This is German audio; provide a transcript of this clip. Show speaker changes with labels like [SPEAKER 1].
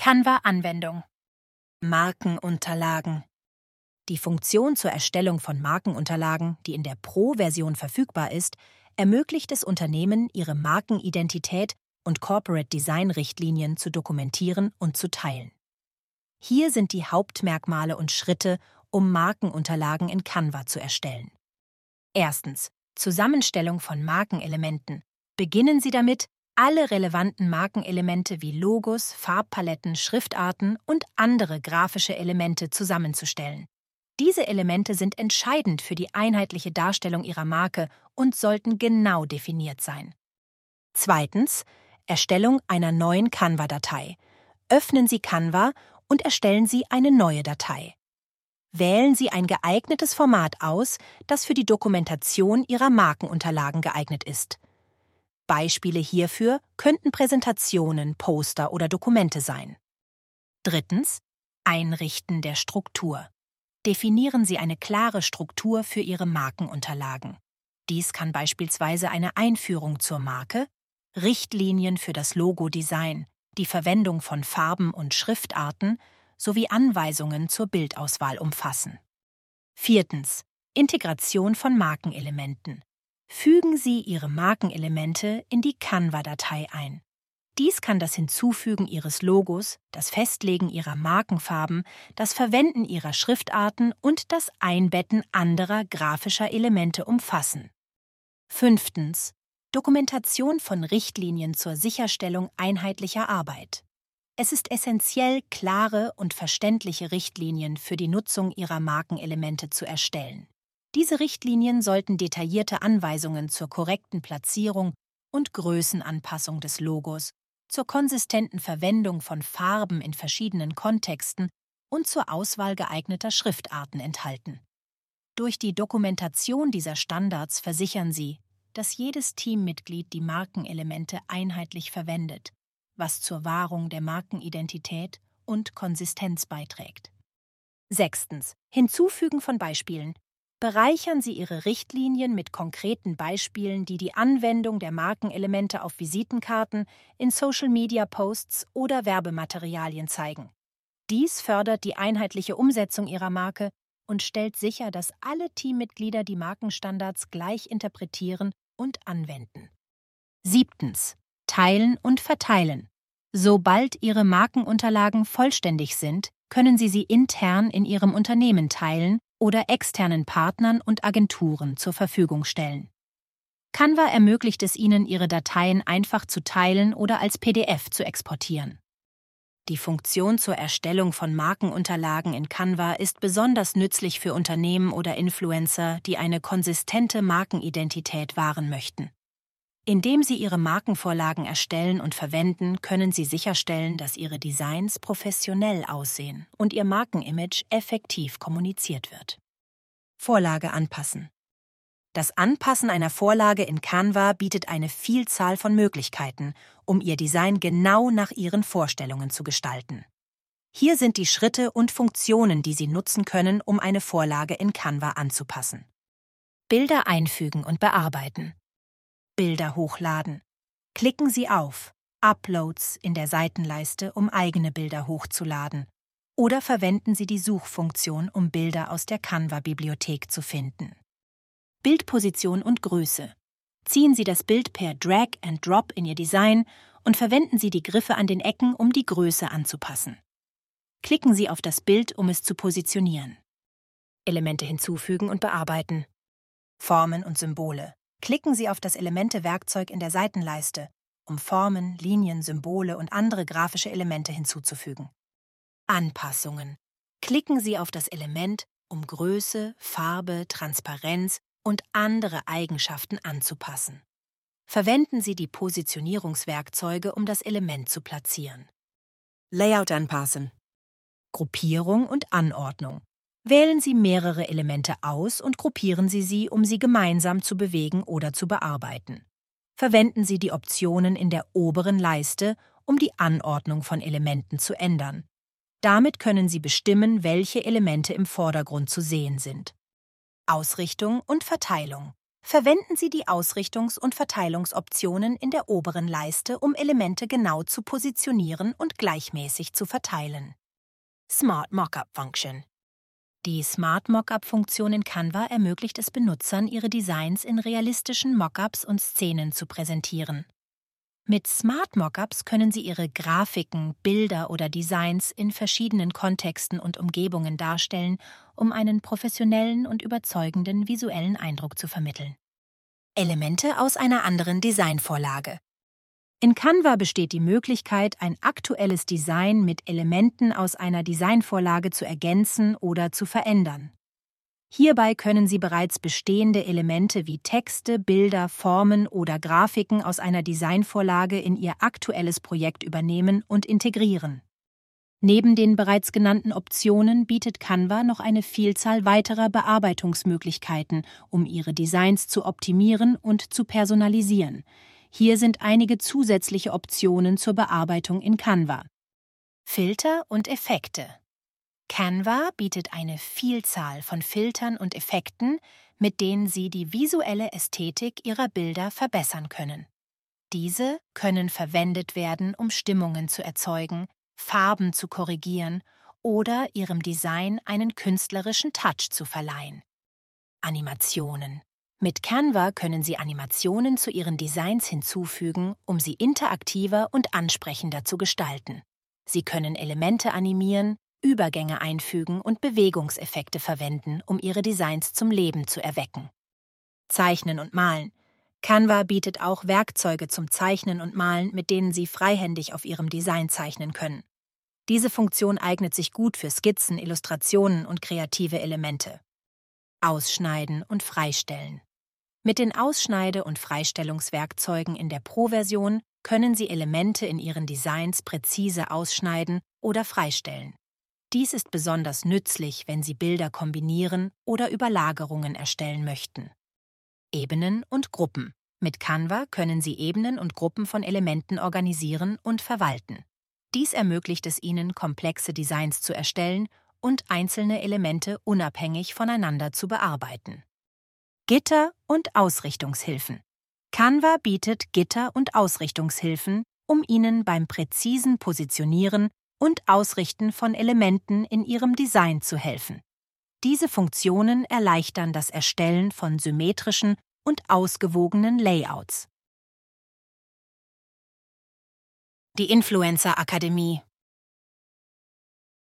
[SPEAKER 1] Canva-Anwendung. Markenunterlagen. Die Funktion zur Erstellung von Markenunterlagen, die in der Pro-Version verfügbar ist, ermöglicht es Unternehmen, ihre Markenidentität und Corporate Design-Richtlinien zu dokumentieren und zu teilen. Hier sind die Hauptmerkmale und Schritte, um Markenunterlagen in Canva zu erstellen. Erstens. Zusammenstellung von Markenelementen. Beginnen Sie damit, alle relevanten Markenelemente wie Logos, Farbpaletten, Schriftarten und andere grafische Elemente zusammenzustellen. Diese Elemente sind entscheidend für die einheitliche Darstellung Ihrer Marke und sollten genau definiert sein. Zweitens. Erstellung einer neuen Canva-Datei. Öffnen Sie Canva und erstellen Sie eine neue Datei. Wählen Sie ein geeignetes Format aus, das für die Dokumentation Ihrer Markenunterlagen geeignet ist. Beispiele hierfür könnten Präsentationen, Poster oder Dokumente sein. Drittens. Einrichten der Struktur. Definieren Sie eine klare Struktur für Ihre Markenunterlagen. Dies kann beispielsweise eine Einführung zur Marke, Richtlinien für das Logo-Design, die Verwendung von Farben und Schriftarten sowie Anweisungen zur Bildauswahl umfassen. Viertens. Integration von Markenelementen. Fügen Sie Ihre Markenelemente in die Canva-Datei ein. Dies kann das Hinzufügen Ihres Logos, das Festlegen Ihrer Markenfarben, das Verwenden Ihrer Schriftarten und das Einbetten anderer grafischer Elemente umfassen. Fünftens. Dokumentation von Richtlinien zur Sicherstellung einheitlicher Arbeit. Es ist essentiell, klare und verständliche Richtlinien für die Nutzung Ihrer Markenelemente zu erstellen. Diese Richtlinien sollten detaillierte Anweisungen zur korrekten Platzierung und Größenanpassung des Logos, zur konsistenten Verwendung von Farben in verschiedenen Kontexten und zur Auswahl geeigneter Schriftarten enthalten. Durch die Dokumentation dieser Standards versichern Sie, dass jedes Teammitglied die Markenelemente einheitlich verwendet, was zur Wahrung der Markenidentität und Konsistenz beiträgt. Sechstens. Hinzufügen von Beispielen. Bereichern Sie Ihre Richtlinien mit konkreten Beispielen, die die Anwendung der Markenelemente auf Visitenkarten, in Social-Media-Posts oder Werbematerialien zeigen. Dies fördert die einheitliche Umsetzung Ihrer Marke und stellt sicher, dass alle Teammitglieder die Markenstandards gleich interpretieren und anwenden. Siebtens. Teilen und verteilen. Sobald Ihre Markenunterlagen vollständig sind, können Sie sie intern in Ihrem Unternehmen teilen oder externen Partnern und Agenturen zur Verfügung stellen. Canva ermöglicht es Ihnen, Ihre Dateien einfach zu teilen oder als PDF zu exportieren. Die Funktion zur Erstellung von Markenunterlagen in Canva ist besonders nützlich für Unternehmen oder Influencer, die eine konsistente Markenidentität wahren möchten. Indem Sie Ihre Markenvorlagen erstellen und verwenden, können Sie sicherstellen, dass Ihre Designs professionell aussehen und Ihr Markenimage effektiv kommuniziert wird. Vorlage anpassen. Das Anpassen einer Vorlage in Canva bietet eine Vielzahl von Möglichkeiten, um Ihr Design genau nach Ihren Vorstellungen zu gestalten. Hier sind die Schritte und Funktionen, die Sie nutzen können, um eine Vorlage in Canva anzupassen. Bilder einfügen und bearbeiten. Bilder hochladen. Klicken Sie auf Uploads in der Seitenleiste, um eigene Bilder hochzuladen. Oder verwenden Sie die Suchfunktion, um Bilder aus der Canva-Bibliothek zu finden. Bildposition und Größe. Ziehen Sie das Bild per Drag and Drop in Ihr Design und verwenden Sie die Griffe an den Ecken, um die Größe anzupassen. Klicken Sie auf das Bild, um es zu positionieren. Elemente hinzufügen und bearbeiten. Formen und Symbole. Klicken Sie auf das Elemente-Werkzeug in der Seitenleiste, um Formen, Linien, Symbole und andere grafische Elemente hinzuzufügen. Anpassungen. Klicken Sie auf das Element, um Größe, Farbe, Transparenz und andere Eigenschaften anzupassen. Verwenden Sie die Positionierungswerkzeuge, um das Element zu platzieren. Layout anpassen. Gruppierung und Anordnung. Wählen Sie mehrere Elemente aus und gruppieren Sie sie, um sie gemeinsam zu bewegen oder zu bearbeiten. Verwenden Sie die Optionen in der oberen Leiste, um die Anordnung von Elementen zu ändern. Damit können Sie bestimmen, welche Elemente im Vordergrund zu sehen sind. Ausrichtung und Verteilung. Verwenden Sie die Ausrichtungs- und Verteilungsoptionen in der oberen Leiste, um Elemente genau zu positionieren und gleichmäßig zu verteilen. Smart Mockup Function. Die Smart Mockup-Funktion in Canva ermöglicht es Benutzern, ihre Designs in realistischen Mockups und Szenen zu präsentieren. Mit Smart Mockups können Sie Ihre Grafiken, Bilder oder Designs in verschiedenen Kontexten und Umgebungen darstellen, um einen professionellen und überzeugenden visuellen Eindruck zu vermitteln. Elemente aus einer anderen Designvorlage. In Canva besteht die Möglichkeit, ein aktuelles Design mit Elementen aus einer Designvorlage zu ergänzen oder zu verändern. Hierbei können Sie bereits bestehende Elemente wie Texte, Bilder, Formen oder Grafiken aus einer Designvorlage in Ihr aktuelles Projekt übernehmen und integrieren. Neben den bereits genannten Optionen bietet Canva noch eine Vielzahl weiterer Bearbeitungsmöglichkeiten, um Ihre Designs zu optimieren und zu personalisieren. Hier sind einige zusätzliche Optionen zur Bearbeitung in Canva. Filter und Effekte. Canva bietet eine Vielzahl von Filtern und Effekten, mit denen Sie die visuelle Ästhetik Ihrer Bilder verbessern können. Diese können verwendet werden, um Stimmungen zu erzeugen, Farben zu korrigieren oder Ihrem Design einen künstlerischen Touch zu verleihen. Animationen. Mit Canva können Sie Animationen zu Ihren Designs hinzufügen, um sie interaktiver und ansprechender zu gestalten. Sie können Elemente animieren, Übergänge einfügen und Bewegungseffekte verwenden, um Ihre Designs zum Leben zu erwecken. Zeichnen und Malen. Canva bietet auch Werkzeuge zum Zeichnen und Malen, mit denen Sie freihändig auf Ihrem Design zeichnen können. Diese Funktion eignet sich gut für Skizzen, Illustrationen und kreative Elemente. Ausschneiden und Freistellen. Mit den Ausschneide- und Freistellungswerkzeugen in der Pro-Version können Sie Elemente in Ihren Designs präzise ausschneiden oder freistellen. Dies ist besonders nützlich, wenn Sie Bilder kombinieren oder Überlagerungen erstellen möchten. Ebenen und Gruppen. Mit Canva können Sie Ebenen und Gruppen von Elementen organisieren und verwalten. Dies ermöglicht es Ihnen, komplexe Designs zu erstellen und einzelne Elemente unabhängig voneinander zu bearbeiten. Gitter und Ausrichtungshilfen. Canva bietet Gitter- und Ausrichtungshilfen, um Ihnen beim präzisen Positionieren und Ausrichten von Elementen in Ihrem Design zu helfen. Diese Funktionen erleichtern das Erstellen von symmetrischen und ausgewogenen Layouts. Die Influencer Akademie.